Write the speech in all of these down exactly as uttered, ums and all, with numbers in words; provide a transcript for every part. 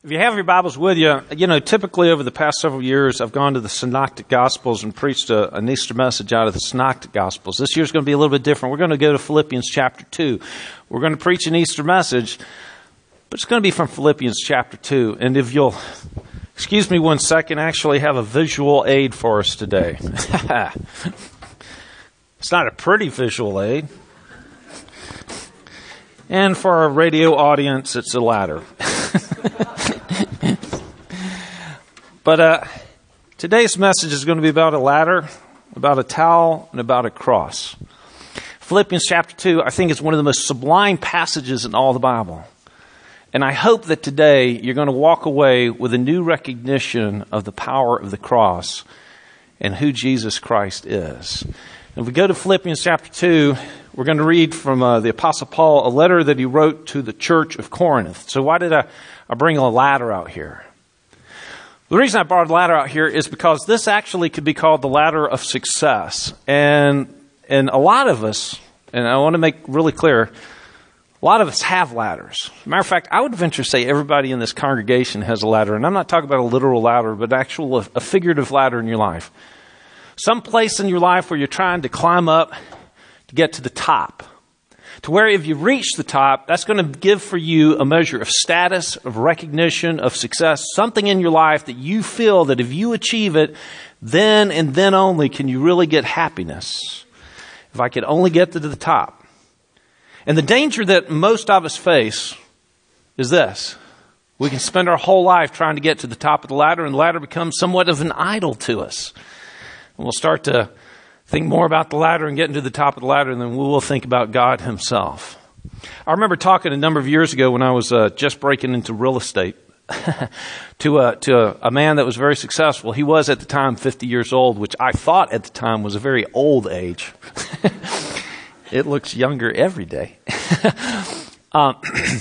If you have your Bibles with you, you know, typically over the past several years, I've gone to the Synoptic Gospels and preached a, an Easter message out of the Synoptic Gospels. This year's going to be a little bit different. We're going to go to Philippians chapter two. We're going to preach an Easter message, but it's going to be from Philippians chapter two. And if you'll excuse me one second, I actually have a visual aid for us today. It's not a pretty visual aid. And for our radio audience, it's a ladder. But uh, today's message is going to be about a ladder, about a towel, and about a cross. Philippians chapter two, I think, is one of the most sublime passages in all the Bible. And I hope that today you're going to walk away with a new recognition of the power of the cross and who Jesus Christ is. If we go to Philippians chapter two, we're going to read from uh, the Apostle Paul, a letter that he wrote to the church of Corinth. So why did I, I bring a ladder out here? The reason I brought a ladder out here is because this actually could be called the ladder of success. And and a lot of us, and I want to make really clear, a lot of us have ladders. Matter of fact, I would venture to say everybody in this congregation has a ladder. And I'm not talking about a literal ladder, but actual a figurative ladder in your life. Some place in your life where you're trying to climb up to get to the top. To where if you reach the top, that's going to give for you a measure of status, of recognition, of success, something in your life that you feel that if you achieve it, then and then only can you really get happiness. If I could only get to the top. And the danger that most of us face is this. We can spend our whole life trying to get to the top of the ladder, and the ladder becomes somewhat of an idol to us. And we'll start to think more about the ladder and getting to the top of the ladder than we will think about God himself. I remember talking a number of years ago when I was uh, just breaking into real estate to, a, to a, a man that was very successful. He was at the time fifty years old, which I thought at the time was a very old age. It looks younger every day. um,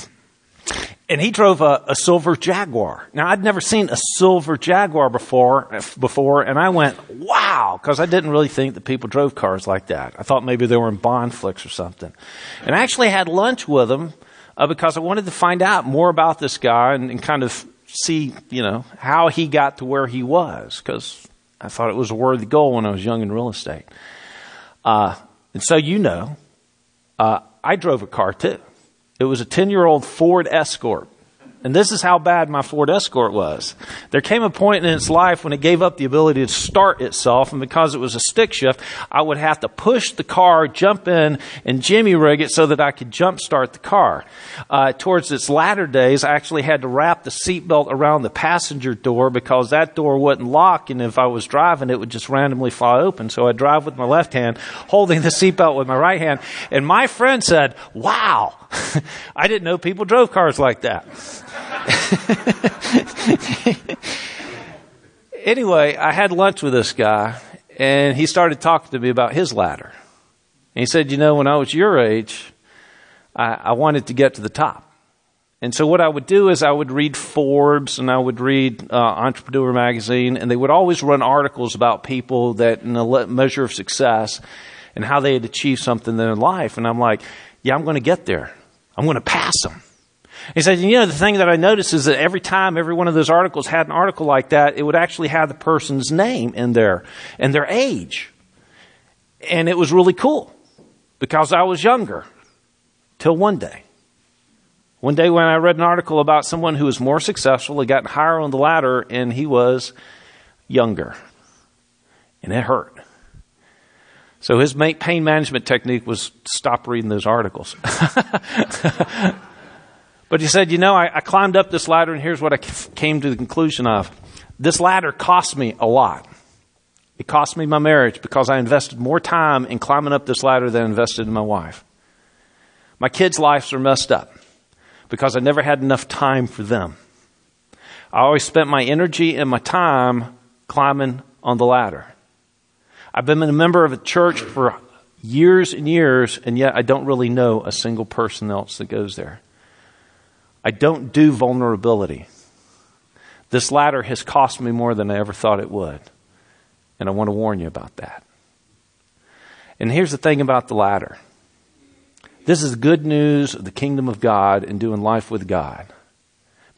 And he drove a, a silver Jaguar. Now, I'd never seen a silver Jaguar before, before, and I went, wow, because I didn't really think that people drove cars like that. I thought maybe they were in Bond flicks or something. And I actually had lunch with him uh, because I wanted to find out more about this guy and, and kind of see, you know, how he got to where he was, because I thought it was a worthy goal when I was young in real estate. Uh, and so, you know, uh, I drove a car too. It was a ten-year-old Ford Escort. And this is how bad my Ford Escort was. There came a point in its life when it gave up the ability to start itself, and because it was a stick shift, I would have to push the car, jump in, and jimmy rig it so that I could jump start the car. Uh, towards its latter days, I actually had to wrap the seatbelt around the passenger door because that door wouldn't lock, and if I was driving, it would just randomly fly open. So I'd drive with my left hand, holding the seatbelt with my right hand. And my friend said, wow, I didn't know people drove cars like that. Anyway, I had lunch with this guy, and he started talking to me about his ladder. And he said, you know, when I was your age, I, I wanted to get to the top. And so what I would do is I would read Forbes, and I would read uh, Entrepreneur Magazine, and they would always run articles about people that in a measure of success and how they had achieved something in their life. And I'm like, yeah, I'm going to get there. I'm going to pass them. He said, you know, the thing that I noticed is that every time every one of those articles had an article like that, it would actually have the person's name in there and their age. And it was really cool because I was younger till one day. One day when I read an article about someone who was more successful, had gotten higher on the ladder, and he was younger. And it hurt. So his pain management technique was stop reading those articles. But he said, you know, I, I climbed up this ladder, and here's what I came to the conclusion of. This ladder cost me a lot. It cost me my marriage because I invested more time in climbing up this ladder than I invested in my wife. My kids' lives are messed up because I never had enough time for them. I always spent my energy and my time climbing on the ladder. I've been a member of a church for years and years, and yet I don't really know a single person else that goes there. I don't do vulnerability. This ladder has cost me more than I ever thought it would. And I want to warn you about that. And here's the thing about the ladder. This is good news of the kingdom of God and doing life with God.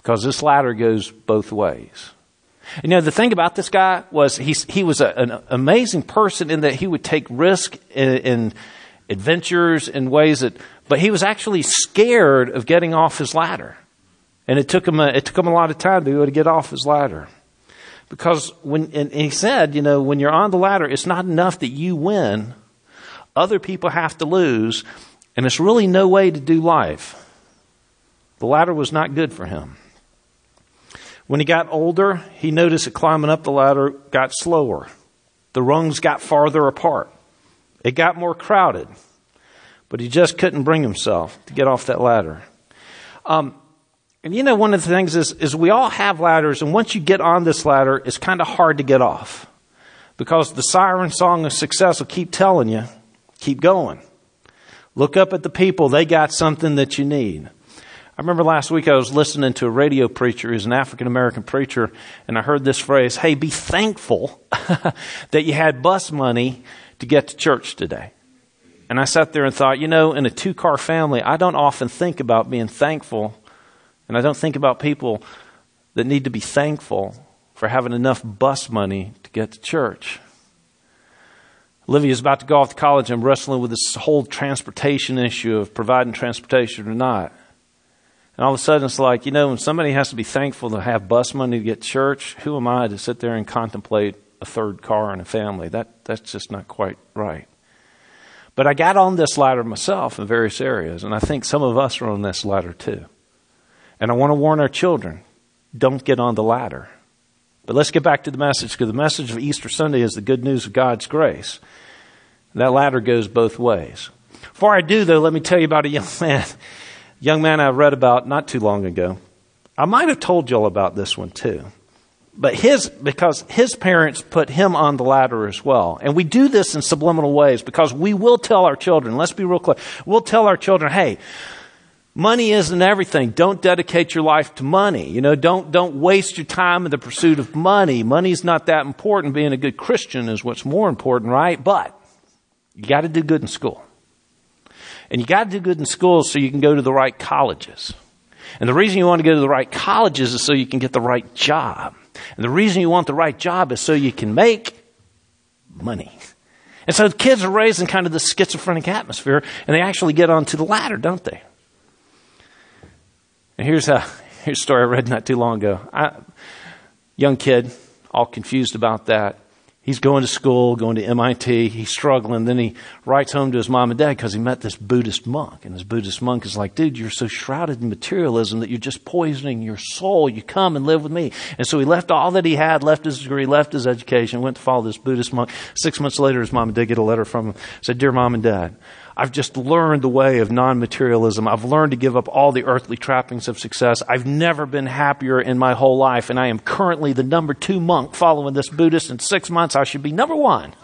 because this ladder goes both ways. You know, the thing about this guy was he's, he was a, an amazing person in that he would take risk in, in adventures in ways that, but he was actually scared of getting off his ladder. And it took him a, it took him a lot of time to be able to get off his ladder. Because when, and he said, you know, when you're on the ladder, it's not enough that you win. Other people have to lose. And it's really no way to do life. The ladder was not good for him. When he got older, he noticed that climbing up the ladder got slower. The rungs got farther apart. It got more crowded. But he just couldn't bring himself to get off that ladder. Um, and you know, one of the things is, is we all have ladders, and once you get on this ladder, it's kind of hard to get off. Because the siren song of success will keep telling you, keep going. Look up at the people. They got something that you need. I remember last week I was listening to a radio preacher who's an African-American preacher, and I heard this phrase, hey, be thankful that you had bus money to get to church today. And I sat there and thought, you know, in a two-car family, I don't often think about being thankful, and I don't think about people that need to be thankful for having enough bus money to get to church. Olivia's about to go off to college. I'm wrestling with this whole transportation issue of providing transportation or not. And all of a sudden it's like, you know, when somebody has to be thankful to have bus money to get to church, who am I to sit there and contemplate a third car in a family? That that's just not quite right. But I got on this ladder myself in various areas, and I think some of us are on this ladder too. And I want to warn our children, don't get on the ladder. But let's get back to the message, because the message of Easter Sunday is the good news of God's grace. And that ladder goes both ways. Before I do, though, let me tell you about a young man. Young man I read about not too long ago. I might have told y'all about this one too. But his, because his parents put him on the ladder as well. And we do this in subliminal ways because we will tell our children, let's be real clear, we'll tell our children, hey, money isn't everything. Don't dedicate your life to money. You know, don't, don't waste your time in the pursuit of money. Money's not that important. Being a good Christian is what's more important, right? But you got to do good in school. And you got to do good in school so you can go to the right colleges. And the reason you want to go to the right colleges is so you can get the right job. And the reason you want the right job is so you can make money. And so the kids are raised in kind of this schizophrenic atmosphere, and they actually get onto the ladder, don't they? And here's a, here's a story I read not too long ago. I, young kid, all confused about that. He's going to school, going to M I T. He's struggling. Then he writes home to his mom and dad because he met this Buddhist monk. And this Buddhist monk is like, dude, you're so shrouded in materialism that you're just poisoning your soul. You come and live with me. And so he left all that he had, left his degree, left his education, went to follow this Buddhist monk. Six months later, his mom and dad get a letter from him. Said, dear mom and dad, I've just learned the way of non-materialism. I've learned to give up all the earthly trappings of success. I've never been happier in my whole life, and I am currently the number two monk following this Buddhist. In six months, I should be number one.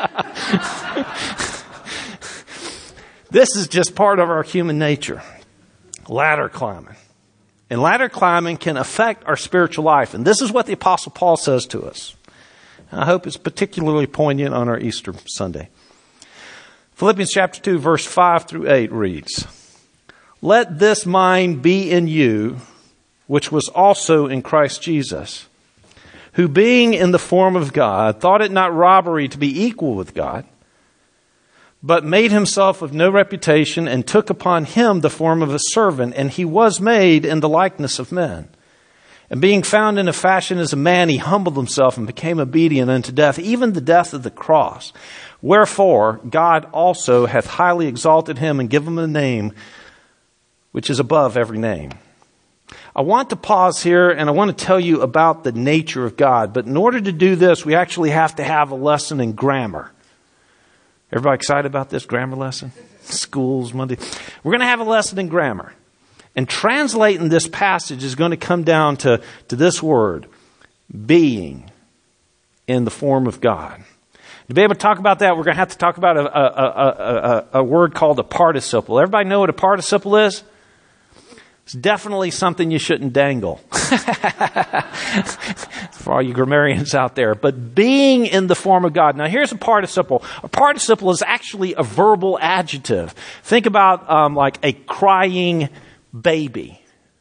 This is just part of our human nature. Ladder climbing. And ladder climbing can affect our spiritual life. And this is what the Apostle Paul says to us. And I hope it's particularly poignant on our Easter Sunday. Philippians chapter two, verse five through eight reads, let this mind be in you, which was also in Christ Jesus, who being in the form of God, thought it not robbery to be equal with God, but made himself of no reputation and took upon him the form of a servant, and he was made in the likeness of men. And being found in a fashion as a man, he humbled himself and became obedient unto death, even the death of the cross. Wherefore, God also hath highly exalted him and given him a name which is above every name. I want to pause here and I want to tell you about the nature of God. But in order to do this, we actually have to have a lesson in grammar. Everybody excited about this grammar lesson? Schools, Monday. We're going to have a lesson in grammar. And translating this passage is going to come down to, to this word, being in the form of God. To be able to talk about that, we're going to have to talk about a, a, a, a, a word called a participle. Everybody know what a participle is? It's definitely something you shouldn't dangle. For all you grammarians out there. But being in the form of God. Now here's a participle. A participle is actually a verbal adjective. Think about um, like a crying baby.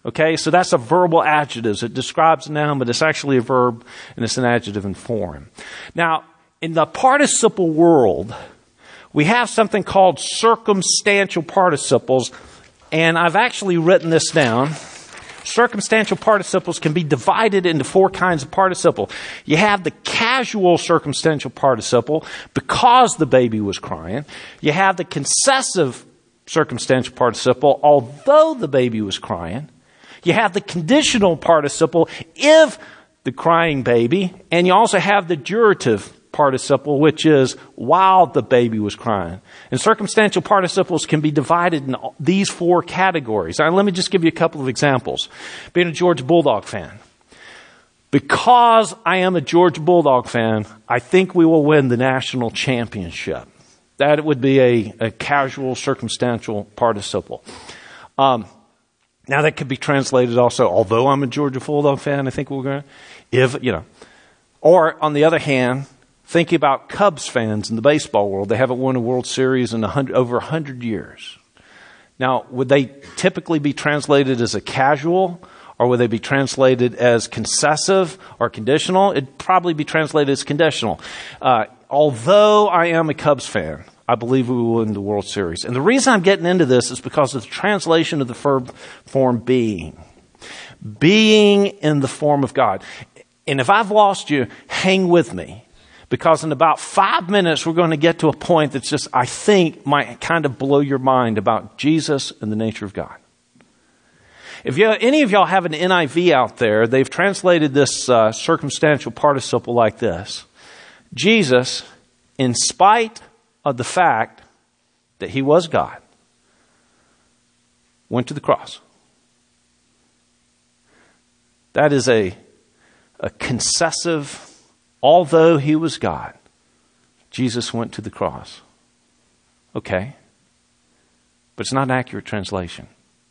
Okay, so that's a verbal adjective. It describes a noun, but it's actually a verb, and it's an adjective in form. Now, in the participle world, we have something called circumstantial participles, and I've actually written this down. Circumstantial participles can be divided into four kinds of participle. You have the casual circumstantial participle, because the baby was crying. You have the concessive circumstantial participle, although the baby was crying. You have the conditional participle, if the crying baby. And you also have the durative participle, which is while the baby was crying. And circumstantial participles can be divided in these four categories. Now, let me just give you a couple of examples. Being a Georgia Bulldog fan. Because I am a Georgia Bulldog fan, I think we will win the national championship. That would be a, a casual circumstantial participle. Um, now that could be translated also, although I'm a Georgia Bulldog fan, I think we're going to, if, you know. Or, on the other hand, thinking about Cubs fans in the baseball world, they haven't won a World Series in a hundred, over one hundred years. Now, would they typically be translated as a casual, or would they be translated as concessive or conditional? It'd probably be translated as conditional. Uh, although I am a Cubs fan, I believe we will win the World Series. And the reason I'm getting into this is because of the translation of the verb form being. Being in the form of God. And if I've lost you, hang with me. Because in about five minutes, we're going to get to a point that's just, I think, might kind of blow your mind about Jesus and the nature of God. If you, any of y'all have an N I V out there, they've translated this uh, circumstantial participle like this. Jesus, in spite of the fact that he was God, went to the cross. That is a, a concessive, although he was God, Jesus went to the cross. Okay. But it's not an accurate translation.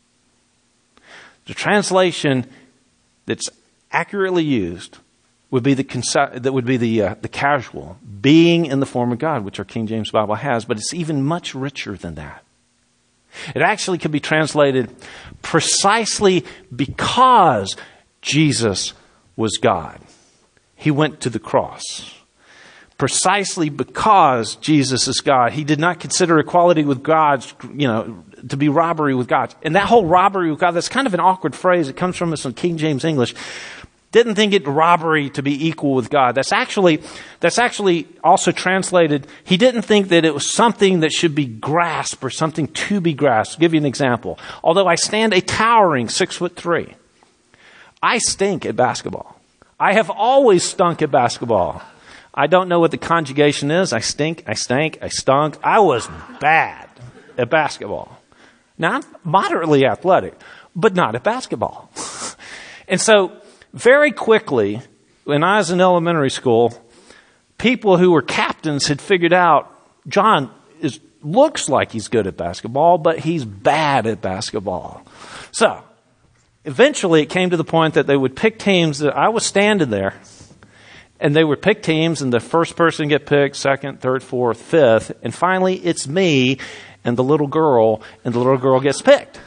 The translation that's accurately used would be the that would be the uh, the casual, being in the form of God, which our King James Bible has, but it's even much richer than that. It actually could be translated precisely because Jesus was God. He went to the cross. Precisely because Jesus is God. He did not consider equality with God, you know, to be robbery with God. And that whole robbery with God, that's kind of an awkward phrase. It comes from us in King James English. Didn't think it robbery to be equal with God. That's actually, that's actually also translated, he didn't think that it was something that should be grasped or something to be grasped. I'll give you an example. Although I stand a towering six foot three, I stink at basketball. I have always stunk at basketball. I don't know what the conjugation is. I stink, I stank, I stunk. I was bad at basketball. Now, I'm moderately athletic, but not at basketball. And so, very quickly, when I was in elementary school, people who were captains had figured out, John is, looks like he's good at basketball, but he's bad at basketball. So, eventually it came to the point that they would pick teams that I was standing there, and they would pick teams, and the first person get picked, second, third, fourth, fifth, and finally it's me and the little girl, and the little girl gets picked.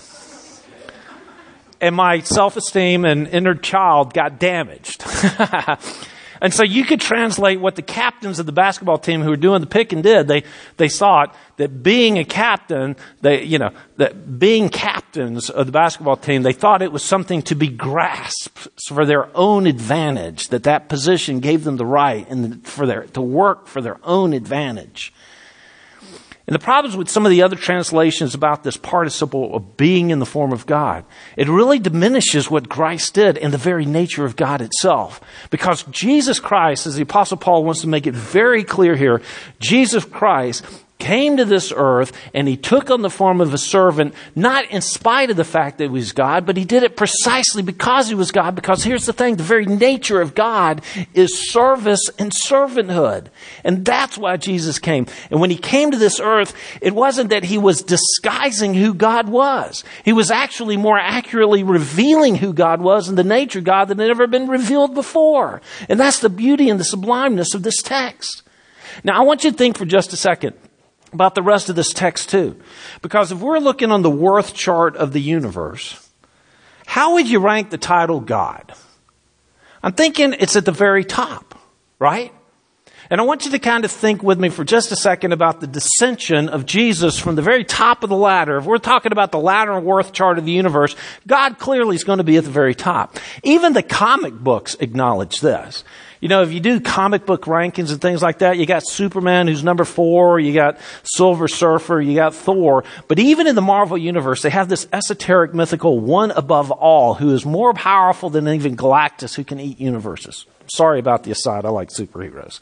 And my self-esteem and inner child got damaged. And so you could translate what the captains of the basketball team who were doing the picking did. They they thought that being a captain, they you know, that being captains of the basketball team, they thought it was something to be grasped for their own advantage. That that position gave them the right and for their to work for their own advantage. And the problems with some of the other translations about this participle of being in the form of God, it really diminishes what Christ did and the very nature of God itself. Because Jesus Christ, as the Apostle Paul wants to make it very clear here, Jesus Christ came to this earth and he took on the form of a servant, not in spite of the fact that he was God, but he did it precisely because he was God. Because here's the thing, the very nature of God is service and servanthood. And that's why Jesus came. And when he came to this earth, it wasn't that he was disguising who God was. He was actually more accurately revealing who God was and the nature of God that had never been revealed before. And that's the beauty and the sublimeness of this text. Now, I want you to think for just a second about the rest of this text too. Because if we're looking on the worth chart of the universe, how would you rank the title God? I'm thinking it's at the very top, right? And I want you to kind of think with me for just a second about the descension of Jesus from the very top of the ladder. If we're talking about the ladder and worth chart of the universe, God clearly is going to be at the very top. Even the comic books acknowledge this. You know, if you do comic book rankings and things like that, you got Superman who's number four, you got Silver Surfer, you got Thor. But even in the Marvel universe, they have this esoteric, mythical one above all who is more powerful than even Galactus, who can eat universes. Sorry about the aside. I like superheroes.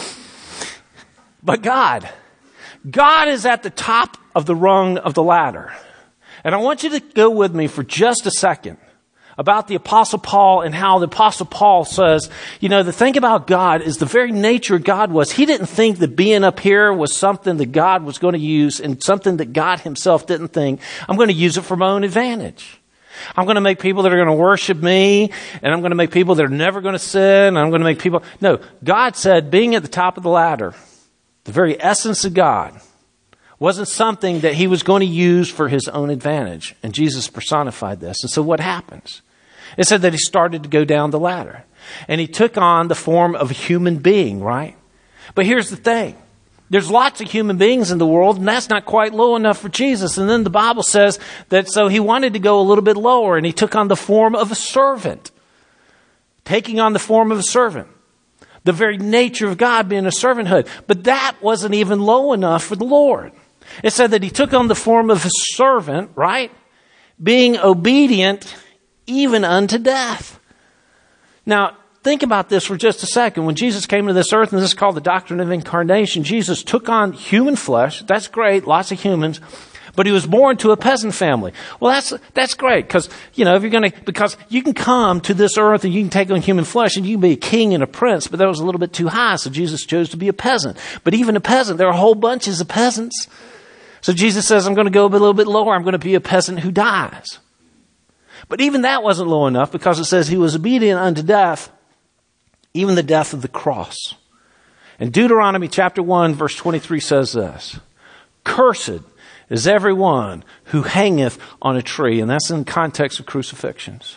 But God, God is at the top of the rung of the ladder. And I want you to go with me for just a second about the Apostle Paul and how the Apostle Paul says, you know, the thing about God is the very nature God was. He didn't think that being up here was something that God was going to use and something that God himself didn't think. I'm going to use it for my own advantage. I'm going to make people that are going to worship me, and I'm going to make people that are never going to sin, and I'm going to make people... No, God said being at the top of the ladder, the very essence of God, wasn't something that he was going to use for his own advantage. And Jesus personified this. And so what happens? It said that he started to go down the ladder. And he took on the form of a human being, right? But here's the thing. There's lots of human beings in the world, and that's not quite low enough for Jesus. And then the Bible says that so he wanted to go a little bit lower, and he took on the form of a servant. Taking on the form of a servant. The very nature of God being a servanthood. But that wasn't even low enough for the Lord. It said that he took on the form of a servant, right? Being obedient even unto death. Now, think about this for just a second. When Jesus came to this earth, and this is called the doctrine of incarnation, Jesus took on human flesh. That's great, lots of humans. But he was born to a peasant family. Well, that's that's great because, you know, if you're going to, because you can come to this earth and you can take on human flesh and you can be a king and a prince, but that was a little bit too high, so Jesus chose to be a peasant. But even a peasant, there are whole bunches of peasants. So Jesus says, I'm going to go a little bit lower. I'm going to be a peasant who dies. But even that wasn't low enough because it says he was obedient unto death, even the death of the cross. And Deuteronomy chapter one, verse twenty-three says this, cursed is everyone who hangeth on a tree. And that's in context of crucifixions.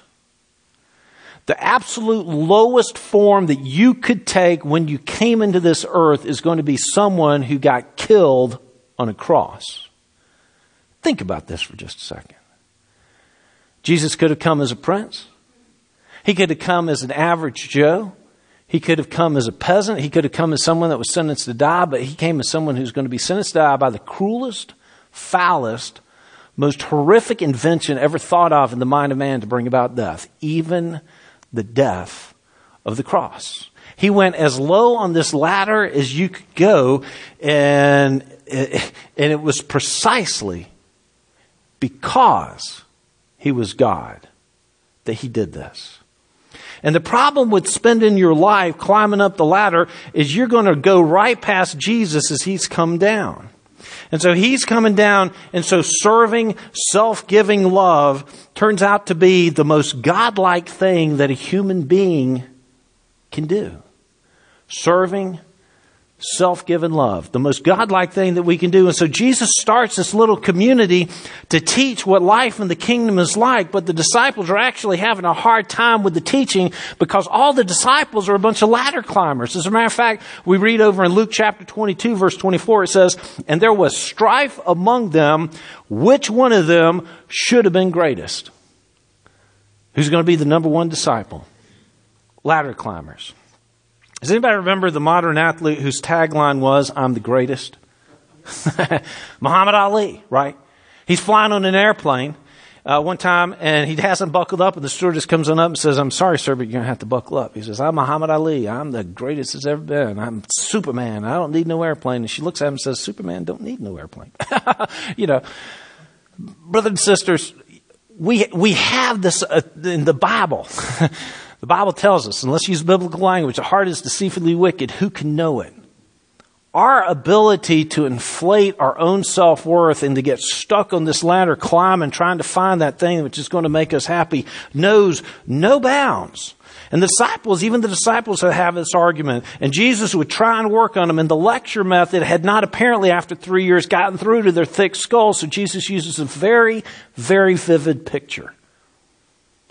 The absolute lowest form that you could take when you came into this earth is going to be someone who got killed on a cross. Think about this for just a second. Jesus could have come as a prince. He could have come as an average Joe. He could have come as a peasant. He could have come as someone that was sentenced to die, but he came as someone who's going to be sentenced to die by the cruelest, foulest, most horrific invention ever thought of in the mind of man to bring about death, even the death of the cross. He went as low on this ladder as you could go, and it, and it was precisely because he was God that he did this. And the problem with spending your life climbing up the ladder is you're going to go right past Jesus as he's come down. And so he's coming down, and so serving, self-giving love turns out to be the most godlike thing that a human being can do. Serving, self-given love, the most godlike thing that we can do. And so Jesus starts this little community to teach what life in the kingdom is like, but the disciples are actually having a hard time with the teaching because all the disciples are a bunch of ladder climbers. As a matter of fact, we read over in Luke chapter twenty-two, verse twenty-four, it says, and there was strife among them, which one of them should have been greatest? Who's going to be the number one disciple? Ladder climbers. Does anybody remember the modern athlete whose tagline was, I'm the greatest? Muhammad Ali, right? He's flying on an airplane uh, one time, and he hasn't buckled up, and the stewardess comes on up and says, I'm sorry, sir, but you're going to have to buckle up. He says, I'm Muhammad Ali. I'm the greatest there's ever been. I'm Superman. I don't need no airplane. And she looks at him and says, Superman don't need no airplane. You know, brothers and sisters, we we have this uh, in the Bible. The Bible tells us, and let's use biblical language, the heart is deceitfully wicked. Who can know it? Our ability to inflate our own self-worth and to get stuck on this ladder climbing, trying to find that thing which is going to make us happy, knows no bounds. And the disciples, even the disciples have this argument. And Jesus would try and work on them. And the lecture method had not apparently, after three years, gotten through to their thick skulls. So Jesus uses a very, very vivid picture.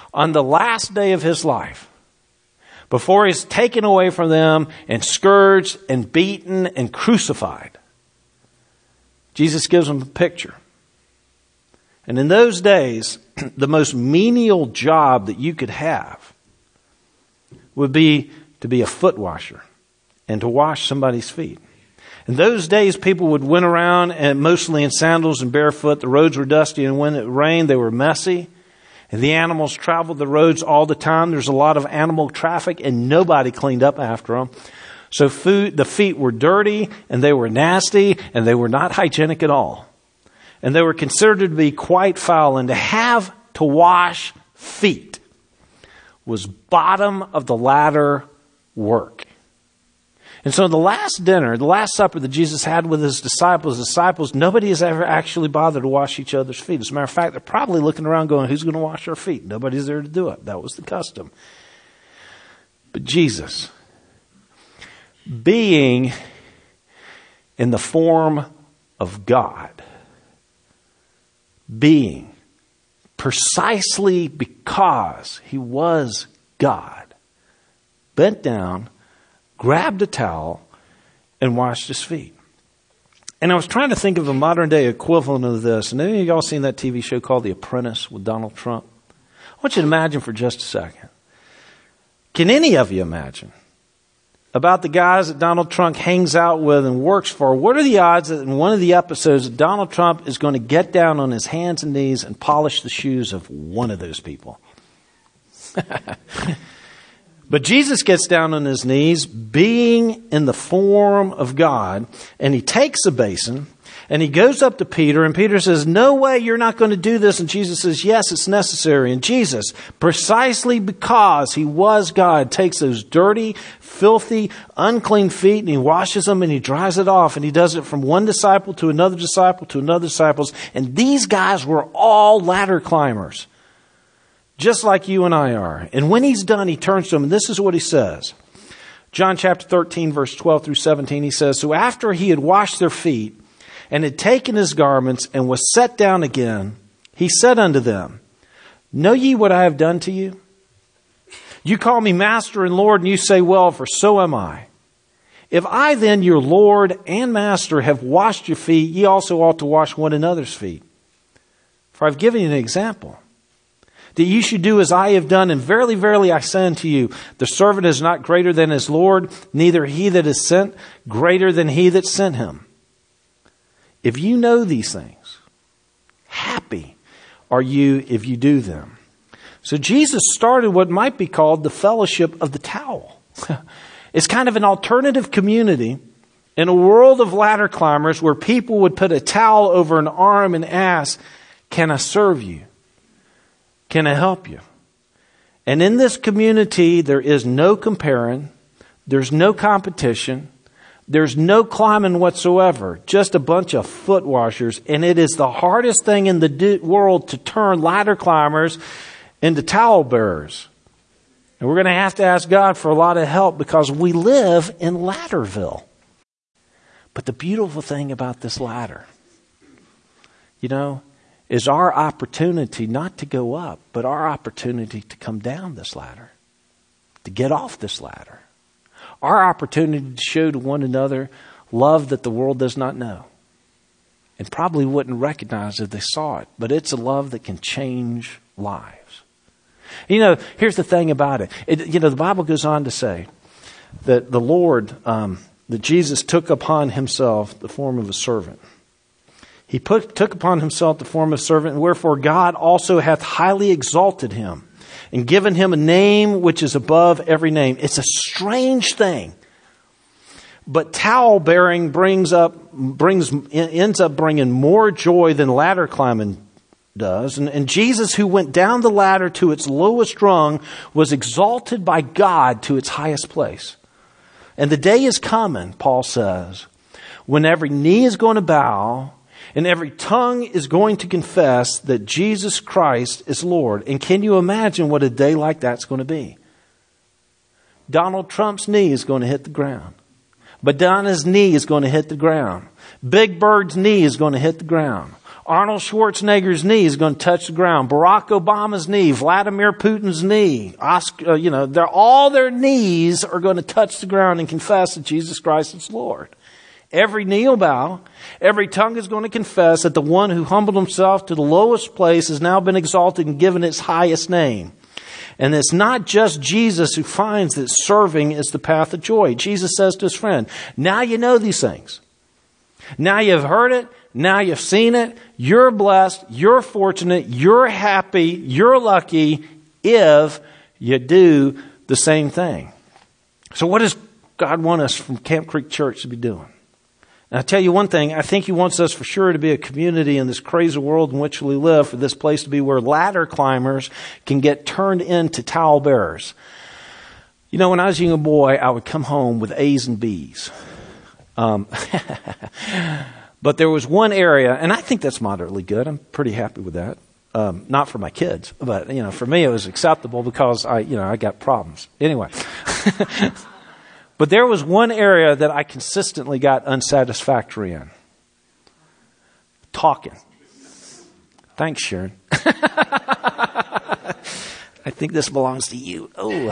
on the last day of his life, before he's taken away from them and scourged and beaten and crucified, Jesus gives them a picture. And in those days, the most menial job that you could have would be to be a foot washer and to wash somebody's feet. In those days, people would went around and mostly in sandals and barefoot. The roads were dusty, and when it rained, they were messy. And the animals traveled the roads all the time. There's a lot of animal traffic, and nobody cleaned up after them. So food, the feet were dirty, and they were nasty, and they were not hygienic at all. And they were considered to be quite foul. And to have to wash feet was bottom of the ladder work. And so the last dinner, the last supper that Jesus had with his disciples, disciples, nobody has ever actually bothered to wash each other's feet. As a matter of fact, they're probably looking around going, who's going to wash our feet? Nobody's there to do it. That was the custom. But Jesus, being in the form of God, being precisely because he was God, bent down, grabbed a towel, and washed his feet. And I was trying to think of a modern day equivalent of this. And any of y'all seen that T V show called The Apprentice with Donald Trump? I want you to imagine for just a second. Can any of you imagine about the guys that Donald Trump hangs out with and works for? What are the odds that in one of the episodes that Donald Trump is going to get down on his hands and knees and polish the shoes of one of those people? But Jesus gets down on his knees, being in the form of God, and he takes a basin, and he goes up to Peter, and Peter says, no way, you're not going to do this. And Jesus says, yes, it's necessary. And Jesus, precisely because he was God, takes those dirty, filthy, unclean feet, and he washes them, and he dries it off, and he does it from one disciple to another disciple to another disciple. And these guys were all ladder climbers, just like you and I are. And when he's done, he turns to them, and this is what he says. John chapter thirteen, verse twelve through seventeen, he says, so after he had washed their feet and had taken his garments and was set down again, he said unto them, know ye what I have done to you? You call me Master and Lord, and you say, well, for so am I. If I then, your Lord and Master, have washed your feet, ye also ought to wash one another's feet. For I've given you an example, that you should do as I have done. And verily, verily, I say unto you, the servant is not greater than his Lord, neither he that is sent greater than he that sent him. If you know these things, happy are you if you do them. So Jesus started what might be called the fellowship of the towel. It's kind of an alternative community in a world of ladder climbers where people would put a towel over an arm and ask, can I serve you? Can I help you? And in this community, there is no comparing. There's no competition. There's no climbing whatsoever. Just a bunch of foot washers. And it is the hardest thing in the world to turn ladder climbers into towel bearers. And we're going to have to ask God for a lot of help because we live in Ladderville. But the beautiful thing about this ladder, you know, is our opportunity not to go up, but our opportunity to come down this ladder, to get off this ladder. Our opportunity to show to one another love that the world does not know and probably wouldn't recognize if they saw it. But it's a love that can change lives. You know, here's the thing about it. it you know, the Bible goes on to say that the Lord, um, that Jesus took upon himself the form of a servant. He put, took upon himself the form of a servant, and wherefore God also hath highly exalted him and given him a name which is above every name. It's a strange thing. But towel bearing brings up, brings, ends up bringing more joy than ladder climbing does. And, and Jesus, who went down the ladder to its lowest rung, was exalted by God to its highest place. And the day is coming, Paul says, when every knee is going to bow and every tongue is going to confess that Jesus Christ is Lord. And can you imagine what a day like that's going to be? Donald Trump's knee is going to hit the ground. Madonna's knee is going to hit the ground. Big Bird's knee is going to hit the ground. Arnold Schwarzenegger's knee is going to touch the ground. Barack Obama's knee, Vladimir Putin's knee, Oscar, uh, you know, they're, all their knees are going to touch the ground and confess that Jesus Christ is Lord. Every knee will bow. Every tongue is going to confess that the one who humbled himself to the lowest place has now been exalted and given its highest name. And it's not just Jesus who finds that serving is the path of joy. Jesus says to his friend, now you know these things. Now you've heard it. Now you've seen it. You're blessed. You're fortunate. You're happy. You're lucky if you do the same thing. So what does God want us from Camp Creek Church to be doing? And I'll tell you one thing. I think he wants us for sure to be a community in this crazy world in which we live, for this place to be where ladder climbers can get turned into towel bearers. You know, when I was a young boy, I would come home with A's and B's. Um, but there was one area, and I think that's moderately good. I'm pretty happy with that. Um, not for my kids, but, you know, for me it was acceptable because I, you know, I got problems. Anyway. But there was one area that I consistently got unsatisfactory in. Talking. Thanks, Sharon. I think this belongs to you. Oh.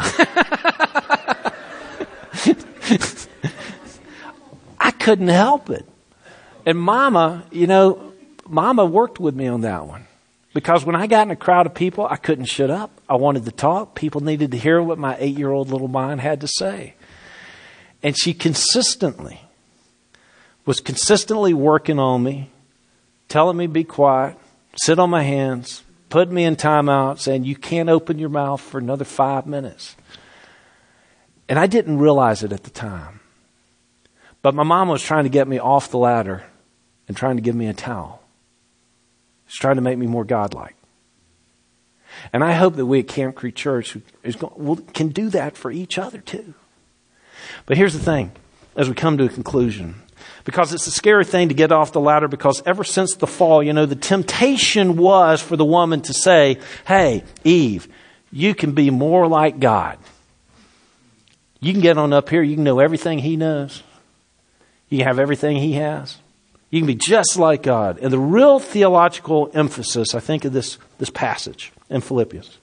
I couldn't help it. And Mama, you know, Mama worked with me on that one. Because when I got in a crowd of people, I couldn't shut up. I wanted to talk. People needed to hear what my eight-year-old little mind had to say. And she consistently, was consistently working on me, telling me be quiet, sit on my hands, put me in timeout, saying you can't open your mouth for another five minutes. And I didn't realize it at the time. But my mom was trying to get me off the ladder and trying to give me a towel. She's trying to make me more godlike. And I hope that we at Camp Creek Church is going, can do that for each other too. But here's the thing, as we come to a conclusion, because it's a scary thing to get off the ladder, because ever since the fall, you know, the temptation was for the woman to say, hey, Eve, you can be more like God. You can get on up here. You can know everything he knows. You can have everything he has. You can be just like God. And the real theological emphasis, I think, of this, this passage in Philippians.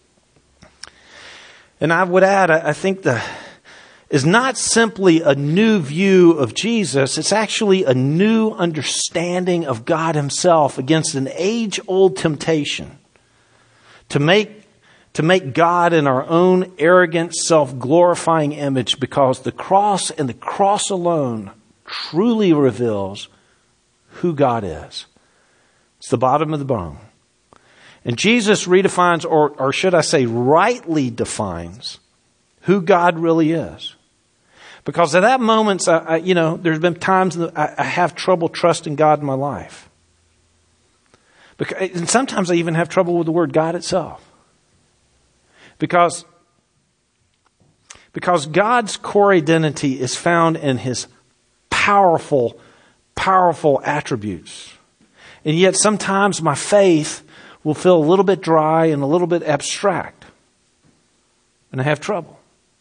And I would add, I, I think the... is not simply a new view of Jesus. It's actually a new understanding of God himself against an age-old temptation to make, to make God in our own arrogant, self-glorifying image, because the cross and the cross alone truly reveals who God is. It's the bottom of the bone. And Jesus redefines, or, or should I say rightly defines, who God really is. Because at that moment, I, I, you know, there's been times that I, I have trouble trusting God in my life. Because, and sometimes I even have trouble with the word God itself. Because, because God's core identity is found in his powerful, powerful attributes. And yet sometimes my faith will feel a little bit dry and a little bit abstract. And I have trouble.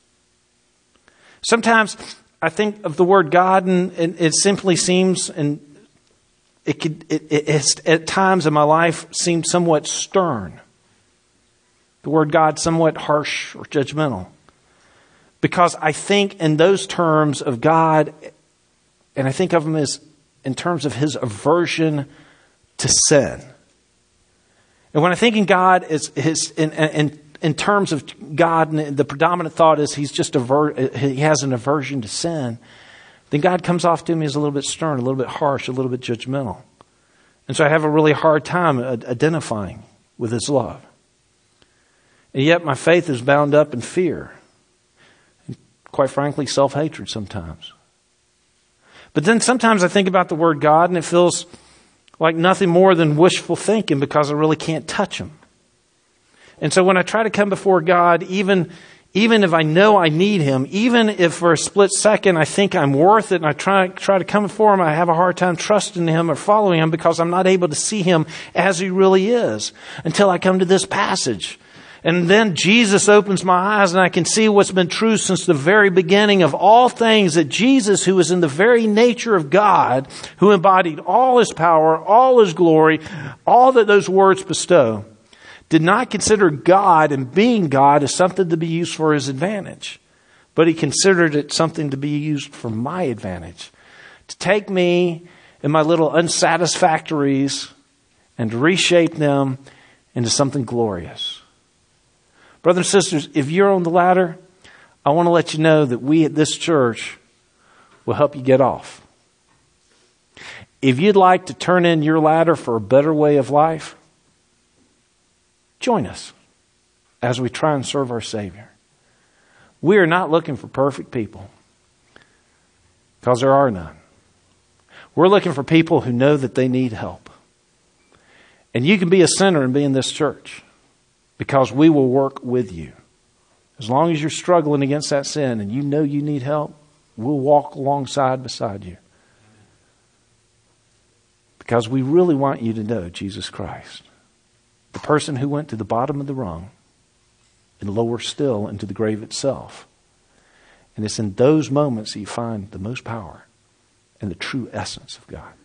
Sometimes I think of the word God, and, and it simply seems, and it could, it, it, it's, at times in my life seemed somewhat stern. The word God somewhat harsh or judgmental. Because I think in those terms of God, and I think of him as in terms of his aversion to sin. And when I think in God as his, in, in In terms of God, the predominant thought is he's just aver- he has an aversion to sin. Then God comes off to me as a little bit stern, a little bit harsh, a little bit judgmental. And so I have a really hard time identifying with his love. And yet my faith is bound up in fear. And quite frankly, self-hatred sometimes. But then sometimes I think about the word God and it feels like nothing more than wishful thinking, because I really can't touch him. And so when I try to come before God, even, even if I know I need him, even if for a split second I think I'm worth it and I try, try to come before him, I have a hard time trusting him or following him, because I'm not able to see him as he really is until I come to this passage. And then Jesus opens my eyes and I can see what's been true since the very beginning of all things, that Jesus, who is in the very nature of God, who embodied all His power, all His glory, all that those words bestow, did not consider God and being God as something to be used for His advantage, but He considered it something to be used for my advantage, to take me and my little unsatisfactories and to reshape them into something glorious. Brothers and sisters, if you're on the ladder, I want to let you know that we at this church will help you get off. If you'd like to turn in your ladder for a better way of life, join us as we try and serve our Savior. We are not looking for perfect people, because there are none. We're looking for people who know that they need help. And you can be a sinner and be in this church, because we will work with you. As long as you're struggling against that sin and you know you need help, we'll walk alongside beside you. Because we really want you to know Jesus Christ, the person who went to the bottom of the rung and lower still into the grave itself. And it's in those moments that you find the most power and the true essence of God.